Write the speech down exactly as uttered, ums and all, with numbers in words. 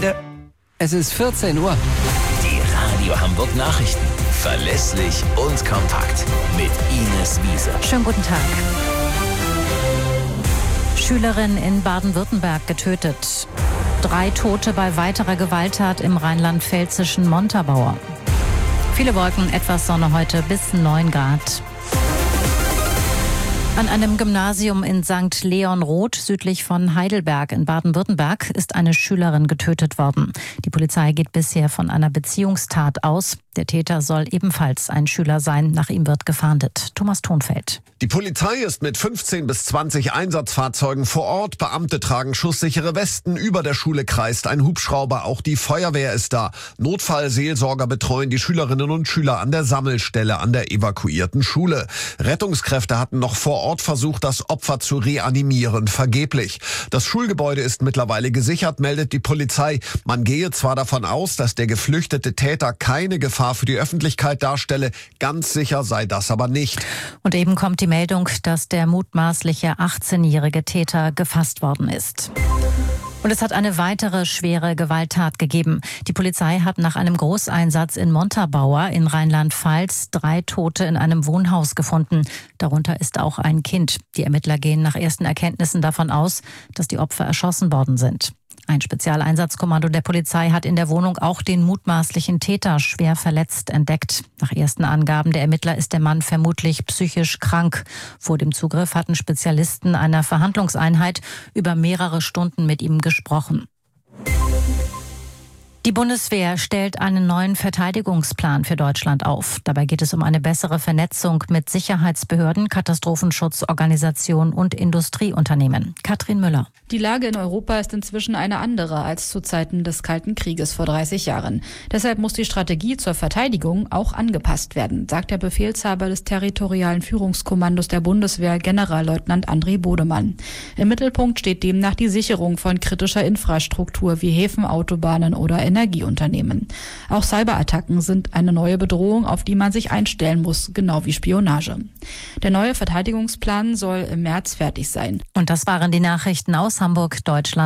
Freunde, es ist vierzehn Uhr. Die Radio Hamburg Nachrichten. Verlässlich und kompakt. Mit Ines Wiese. Schönen guten Tag. Schülerin in Baden-Württemberg getötet. Drei Tote bei weiterer Gewalttat im rheinland-pfälzischen Montabaur. Viele Wolken, etwas Sonne heute bis neun Grad. An einem Gymnasium in Sankt Leon-Roth südlich von Heidelberg in Baden-Württemberg ist eine Schülerin getötet worden. Die Polizei geht bisher von einer Beziehungstat aus. Der Täter soll ebenfalls ein Schüler sein. Nach ihm wird gefahndet. Thomas Thonfeld. Die Polizei ist mit fünfzehn bis zwanzig Einsatzfahrzeugen vor Ort. Beamte tragen schusssichere Westen. Über der Schule kreist ein Hubschrauber. Auch die Feuerwehr ist da. Notfallseelsorger betreuen die Schülerinnen und Schüler an der Sammelstelle an der evakuierten Schule. Rettungskräfte hatten noch vor Ort versucht, das Opfer zu reanimieren. Vergeblich. Das Schulgebäude ist mittlerweile gesichert, meldet die Polizei. Man gehe zwar davon aus, dass der geflüchtete Täter keine Gefahr für die Öffentlichkeit darstelle. Ganz sicher sei das aber nicht. Und eben kommt die Meldung, dass der mutmaßliche achtzehnjährige Täter gefasst worden ist. Und es hat eine weitere schwere Gewalttat gegeben. Die Polizei hat nach einem Großeinsatz in Montabaur in Rheinland-Pfalz drei Tote in einem Wohnhaus gefunden. Darunter ist auch ein Kind. Die Ermittler gehen nach ersten Erkenntnissen davon aus, dass die Opfer erschossen worden sind. Ein Spezialeinsatzkommando der Polizei hat in der Wohnung auch den mutmaßlichen Täter schwer verletzt entdeckt. Nach ersten Angaben der Ermittler ist der Mann vermutlich psychisch krank. Vor dem Zugriff hatten Spezialisten einer Verhandlungseinheit über mehrere Stunden mit ihm gesprochen. Die Bundeswehr stellt einen neuen Verteidigungsplan für Deutschland auf. Dabei geht es um eine bessere Vernetzung mit Sicherheitsbehörden, Katastrophenschutzorganisationen und Industrieunternehmen. Katrin Müller. Die Lage in Europa ist inzwischen eine andere als zu Zeiten des Kalten Krieges vor dreißig Jahren. Deshalb muss die Strategie zur Verteidigung auch angepasst werden, sagt der Befehlshaber des territorialen Führungskommandos der Bundeswehr, Generalleutnant André Bodemann. Im Mittelpunkt steht demnach die Sicherung von kritischer Infrastruktur wie Häfen, Autobahnen oder Energieunternehmen. Auch Cyberattacken sind eine neue Bedrohung, auf die man sich einstellen muss, genau wie Spionage. Der neue Verteidigungsplan soll im März fertig sein. Und das waren die Nachrichten aus Hamburg, Deutschland.